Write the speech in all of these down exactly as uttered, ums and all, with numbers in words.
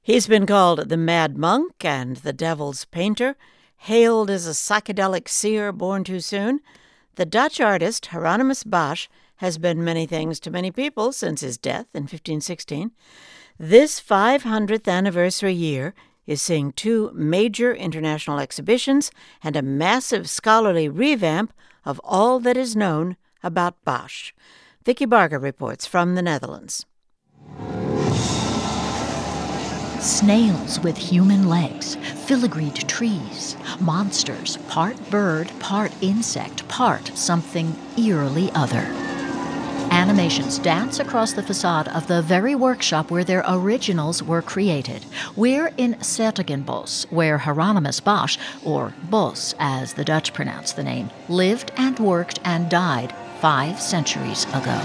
He's been called the Mad Monk and the Devil's Painter, hailed as a psychedelic seer born too soon. The Dutch artist Hieronymus Bosch has been many things to many people since his death in fifteen sixteen. This five hundredth anniversary year is seeing two major international exhibitions and a massive scholarly revamp of all that is known about Bosch. Vicky Barger reports from the Netherlands. Snails with human legs, filigreed trees, monsters, part bird, part insect, part something eerily other. Animations dance across the facade of the very workshop where their originals were created. We're in 's-Hertogenbosch, where Hieronymus Bosch, or Bos as the Dutch pronounce the name, lived and worked and died five centuries ago.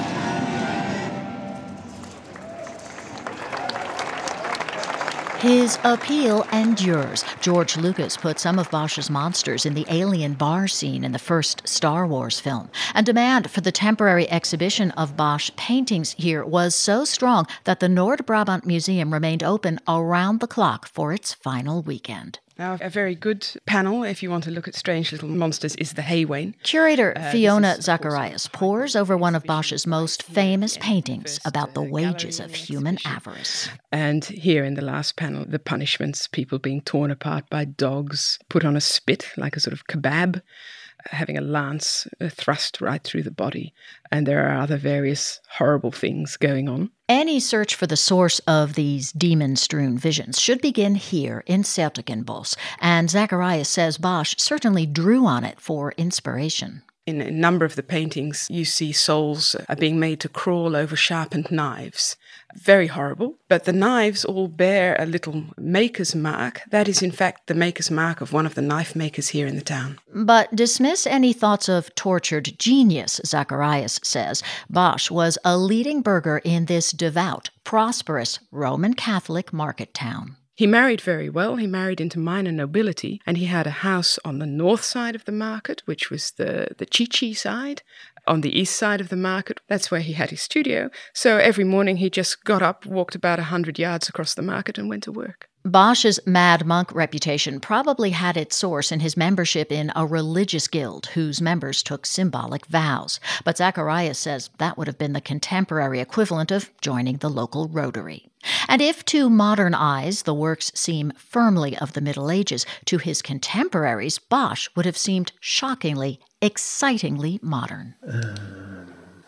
His appeal endures. George Lucas put some of Bosch's monsters in the alien bar scene in the first Star Wars film. And demand for the temporary exhibition of Bosch paintings here was so strong that the Noord-Brabant Museum remained open around the clock for its final weekend. Now, a very good panel, if you want to look at strange little monsters, is the Haywain. Curator uh, Fiona Zacharias pores over one of Bosch's most famous paintings about the wages of human avarice. And here in the last panel, the punishments, people being torn apart by dogs, put on a spit, like a sort of kebab, having a lance thrust right through the body. And there are other various horrible things going on. Any search for the source of these demon-strewn visions should begin here in 's-Hertogenbosch, and Zacharias says Bosch certainly drew on it for inspiration. In a number of the paintings, you see souls are being made to crawl over sharpened knives. Very horrible, but the knives all bear a little maker's mark. That is, in fact, the maker's mark of one of the knife makers here in the town. But dismiss any thoughts of tortured genius, Zacharias says. Bosch was a leading burgher in this devout, prosperous Roman Catholic market town. He married very well. He married into minor nobility, and he had a house on the north side of the market, which was the, the Chichi side. On the east side of the market, that's where he had his studio. So every morning he just got up, walked about one hundred yards across the market and went to work. Bosch's Mad Monk reputation probably had its source in his membership in a religious guild whose members took symbolic vows. But Zacharias says that would have been the contemporary equivalent of joining the local Rotary. And if to modern eyes the works seem firmly of the Middle Ages, to his contemporaries, Bosch would have seemed shockingly, excitingly modern. Um.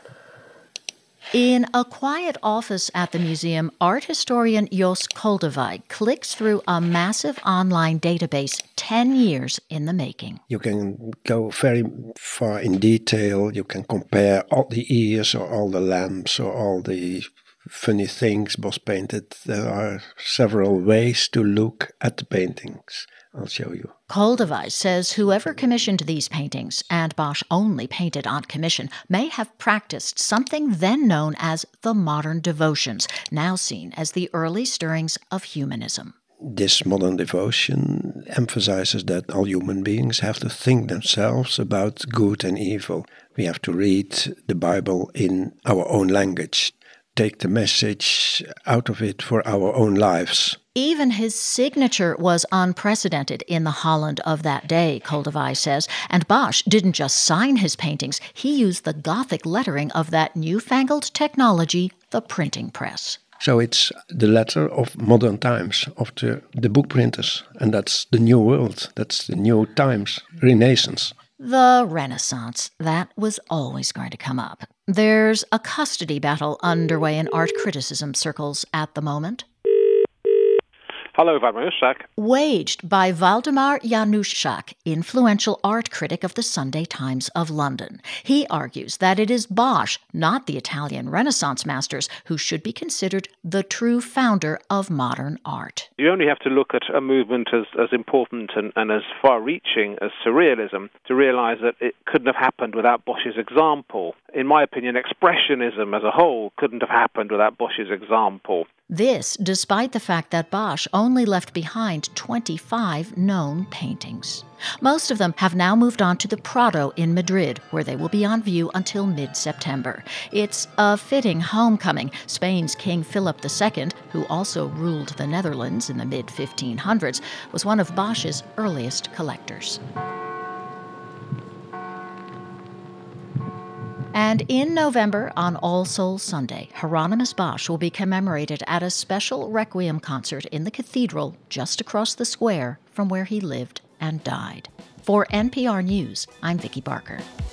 In a quiet office at the museum, art historian Jos Koldewey clicks through a massive online database ten years in the making. You can go very far in detail. You can compare all the ears or all the lamps or all the funny things Bosch painted. There are several ways to look at the paintings. I'll show you. Koldewey says whoever commissioned these paintings, and Bosch only painted on commission, may have practiced something then known as the modern devotions, now seen as the early stirrings of humanism. This modern devotion emphasizes that all human beings have to think themselves about good and evil. We have to read the Bible in our own language, take the message out of it for our own lives. Even his signature was unprecedented in the Holland of that day, Koldewey says, and Bosch didn't just sign his paintings, he used the Gothic lettering of that newfangled technology, the printing press. So it's the letter of modern times, of the, the book printers, and that's the new world, that's the new times, Renaissance. The Renaissance, that was always going to come up. There's a custody battle underway in art criticism circles at the moment. Hallo, Vladimir. Waged by Waldemar Januszczak, influential art critic of the Sunday Times of London. He argues that it is Bosch, not the Italian Renaissance masters, who should be considered the true founder of modern art. You only have to look at a movement as, as important and, and as far-reaching as Surrealism to realize that it couldn't have happened without Bosch's example. In my opinion, Expressionism as a whole couldn't have happened without Bosch's example. This despite the fact that Bosch only left behind twenty-five known paintings. Most of them have now moved on to the Prado in Madrid, where they will be on view until mid-September. It's a fitting homecoming. Spain's King Philip the Second, who also ruled the Netherlands in the mid fifteen hundreds, was one of Bosch's earliest collectors. And in November, on All Souls Sunday, Hieronymus Bosch will be commemorated at a special Requiem concert in the cathedral just across the square from where he lived and died. For N P R News, I'm Vicki Barker.